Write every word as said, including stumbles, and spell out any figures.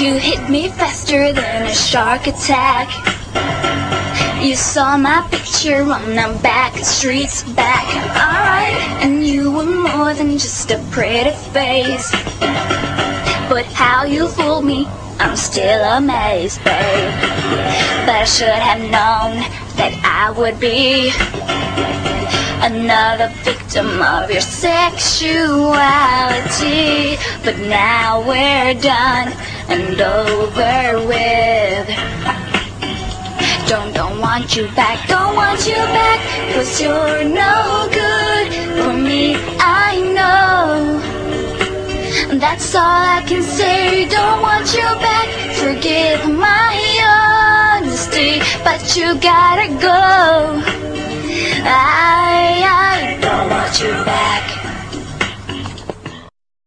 You hit me faster than a shark attack. You saw my picture on the back streets back. Alright, and you were more than just a pretty face. But how you fooled me, I'm still amazed, babe. But I should have known that I would be another victim of your sexuality. But now we're done and over with. Don't, don't want you back, don't want you back, 'cause you're no good for me, I know. That's all I can say, don't want you back, forgive my honesty, but you gotta go. I, I don't want you back.